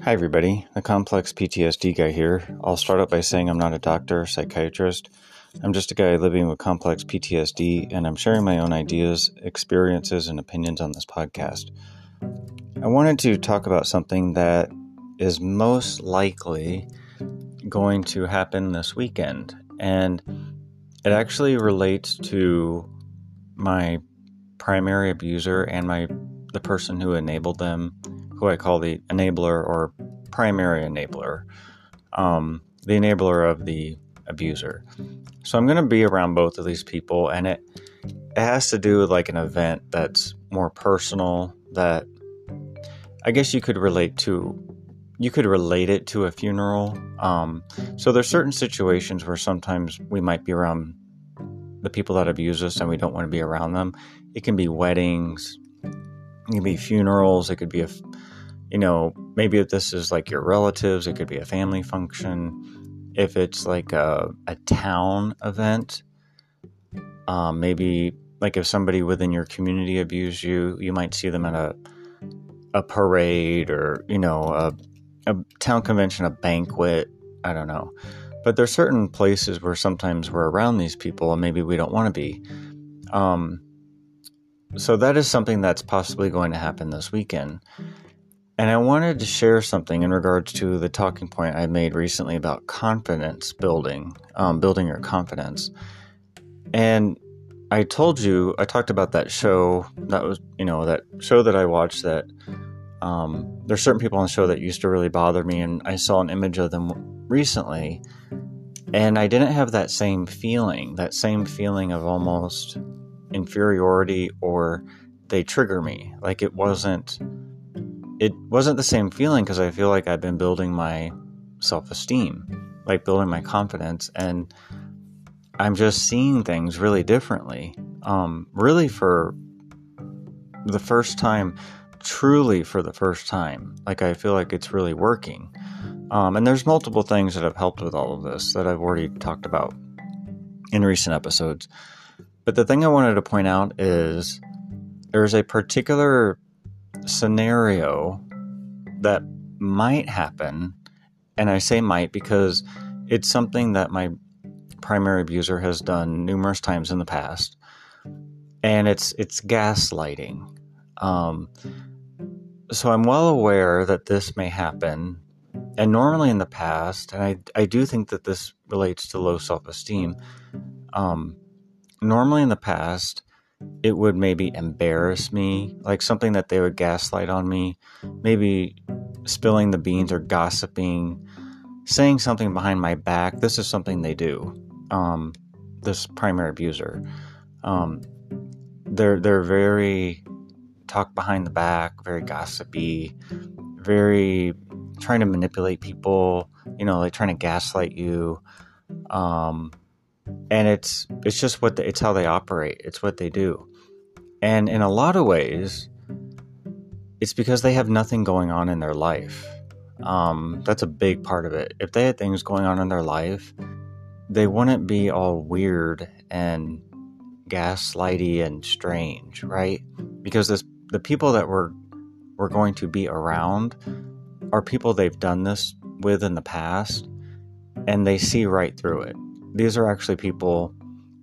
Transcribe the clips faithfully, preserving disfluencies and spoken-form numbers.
Hi everybody, the Complex P T S D guy here. I'll start out by saying I'm not a doctor or psychiatrist. I'm just a guy living with complex P T S D, and I'm sharing my own ideas, experiences, and opinions on this podcast. I wanted to talk about something that is most likely going to happen this weekend, and it actually relates to my primary abuser and my the person who enabled them, who I call the enabler or primary enabler, um, the enabler of the abuser. So I'm going to be around both of these people, and it, it has to do with like an event that's more personal that I guess you could relate to. You could relate it to a funeral. Um, so there's certain situations where sometimes we might be around the people that abuse us and we don't want to be around them. It can be weddings, it can be funerals, it could be a, you know, maybe if this is like your relatives, it could be a family function. If it's like a, a town event, um, maybe like if somebody within your community abused you, you might see them at a a parade or, you know, a, a town convention, a banquet, I don't know. But there's certain places where sometimes we're around these people and maybe we don't want to be. Um, so that is something that's possibly going to happen this weekend. And I wanted to share something in regards to the talking point I made recently about confidence building, um, building your confidence. And I told you, I talked about that show, that was, you know, that show that I watched that um, there's certain people on the show that used to really bother me, and I saw an image of them recently, and I didn't have that same feeling, that same feeling of almost inferiority, or they trigger me. Like it wasn't, it wasn't the same feeling because I feel like I've been building my self-esteem, like building my confidence, and I'm just seeing things really differently. Um, really for the first time, truly for the first time, like I feel like it's really working. Um, and there's multiple things that have helped with all of this that I've already talked about in recent episodes. But the thing I wanted to point out is there's a particular scenario that might happen. And I say might because it's something that my primary abuser has done numerous times in the past. And it's it's gaslighting. Um, so I'm well aware that this may happen. And normally in the past, and I, I do think that this relates to low self-esteem, um, normally in the past, it would maybe embarrass me, like something that they would gaslight on me, maybe spilling the beans or gossiping, saying something behind my back. This is something they do, um, this primary abuser. Um, they're, they're very talk behind the back, very gossipy, very trying to manipulate people, you know, like trying to gaslight you. Um, and it's, it's just what, the, it's how they operate. It's what they do. And in a lot of ways, it's because they have nothing going on in their life. Um, that's a big part of it. If they had things going on in their life, they wouldn't be all weird and gaslighty and strange, right? Because this, the people that we're, we're going to be around are people they've done this with in the past, and they see right through it. These are actually people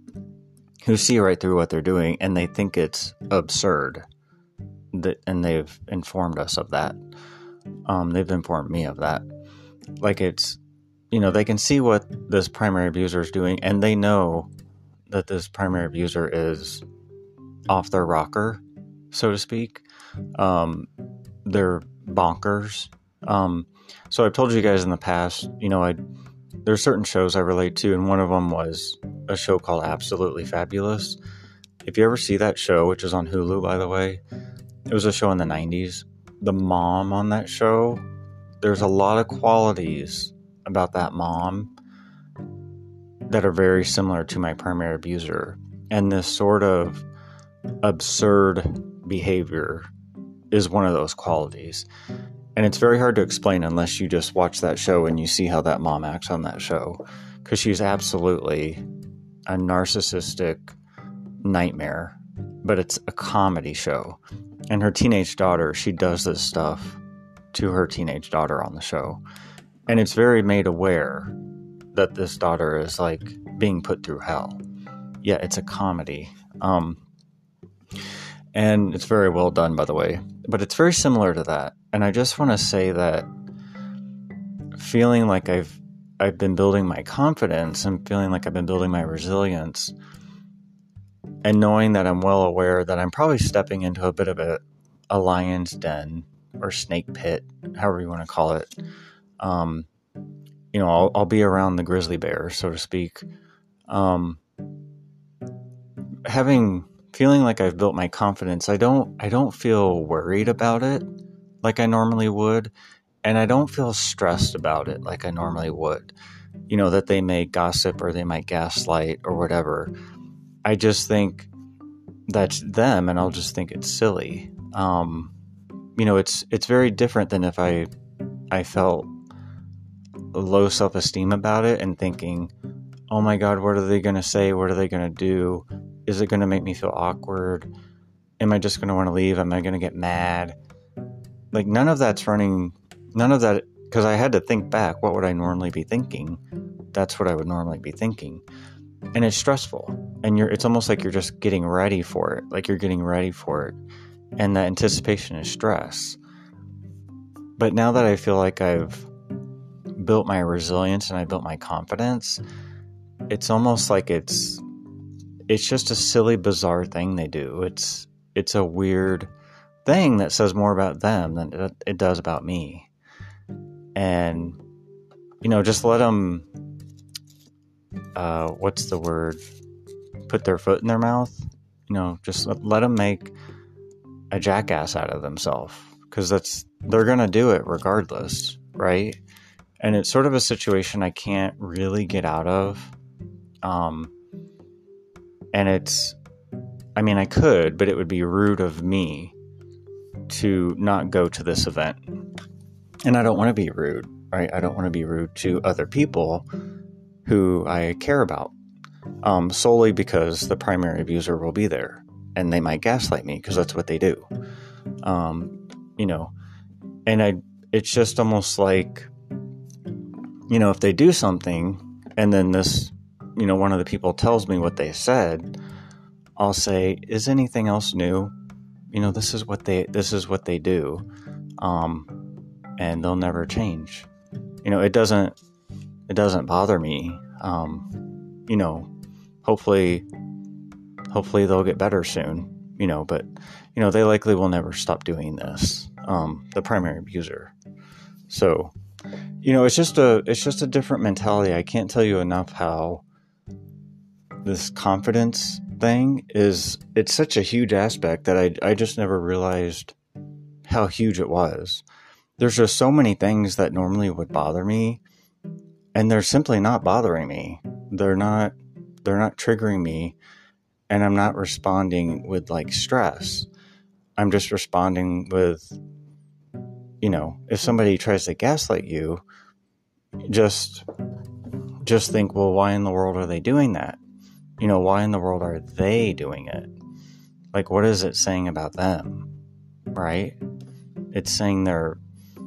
who see right through what they're doing, and they think it's absurd. That, and they've informed us of that. Um, they've informed me of that. Like it's, you know, they can see what this primary abuser is doing, and they know that this primary abuser is off their rocker, so to speak. Um, they're bonkers. Um, so I've told you guys in the past, you know, I there's certain shows I relate to, and one of them was a show called Absolutely Fabulous. If you ever see that show, which is on Hulu, by the way, it was a show in the nineties. The mom on that show, there's a lot of qualities about that mom that are very similar to my primary abuser. And this sort of absurd behavior is one of those qualities. And it's very hard to explain unless you just watch that show and you see how that mom acts on that show. Because she's absolutely a narcissistic nightmare. But it's a comedy show. And her teenage daughter, she does this stuff to her teenage daughter on the show. And it's very made aware that this daughter is like being put through hell. Yeah, it's a comedy. Um, and it's very well done, by the way. But it's very similar to that. And I just want to say that feeling like I've I've been building my confidence and feeling like I've been building my resilience, and knowing that I'm well aware that I'm probably stepping into a bit of a, a lion's den or snake pit, however you want to call it. Um, you know, I'll, I'll be around the grizzly bear, so to speak. Um, having, feeling like I've built my confidence, I don't, I don't feel worried about it like I normally would. And I don't feel stressed about it like I normally would. You know, that they may gossip or they might gaslight or whatever. I just think that's them, and I'll just think it's silly. Um, you know, it's it's very different than if I I felt low self-esteem about it and thinking, oh my God, what are they going to say? What are they going to do? Is it going to make me feel awkward? Am I just going to want to leave? Am I going to get mad? Like, none of that's running, none of that, because I had to think back, what would I normally be thinking? That's what I would normally be thinking. And it's stressful. And you're, it's almost like you're just getting ready for it. Like you're getting ready for it. And that anticipation is stress. But now that I feel like I've built my resilience and I built my confidence, it's almost like it's, it's just a silly, bizarre thing they do. It's, it's a weird thing that says more about them than it does about me. And, you know, just let them, uh, what's the word? Put their foot in their mouth. You know, just let, let them make a jackass out of themselves, because that's, they're going to do it regardless. Right. And it's sort of a situation I can't really get out of. Um, and it's, I mean, I could, but it would be rude of me to not go to this event. And I don't want to be rude, right? I don't want to be rude to other people who I care about, um, solely because the primary abuser will be there and they might gaslight me, because that's what they do. Um, you know, and I, it's just almost like, you know, if they do something and then this, you know, one of the people tells me what they said, I'll say, is anything else new? You know, this is what they, this is what they do. Um, and they'll never change. You know, it doesn't, it doesn't bother me. Um, you know, hopefully, hopefully they'll get better soon, you know, but, you know, they likely will never stop doing this. Um, the primary abuser. So, you know, it's just a, it's just a different mentality. I can't tell you enough how this confidence thing is, it's such a huge aspect that I, I just never realized how huge it was. There's just so many things that normally would bother me, and they're simply not bothering me. They're not, they're not triggering me, and I'm not responding with like stress. I'm just responding with, you know, if somebody tries to gaslight you, just, just think, well, why in the world are they doing that? You know, why in the world are they doing it? Like, what is it saying about them? Right? It's saying they're,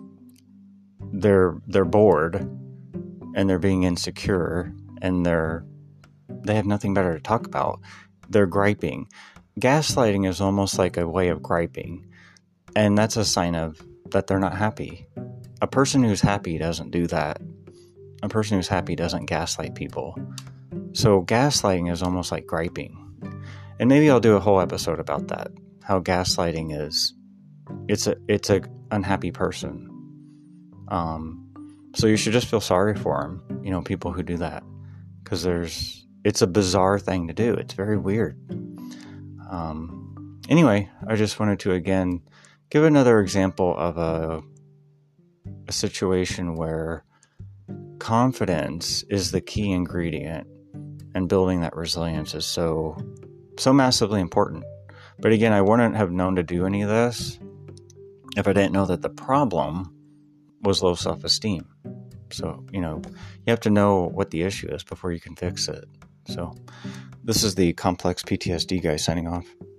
they're, they're bored and they're being insecure and they're, they have nothing better to talk about. They're griping. Gaslighting is almost like a way of griping. And that's a sign of that they're not happy. A person who's happy doesn't do that. A person who's happy doesn't gaslight people. So gaslighting is almost like griping. And maybe I'll do a whole episode about that. How gaslighting is, it's a, it's a unhappy person. Um, so you should just feel sorry for them, you know, people who do that. Because there's, it's a bizarre thing to do. It's very weird. Um, anyway, I just wanted to, again, give another example of a, a situation where confidence is the key ingredient, and building that resilience is so, so massively important. But again, I wouldn't have known to do any of this if I didn't know that the problem was low self-esteem. So, you know, you have to know what the issue is before you can fix it. So this is the Complex P T S D guy signing off.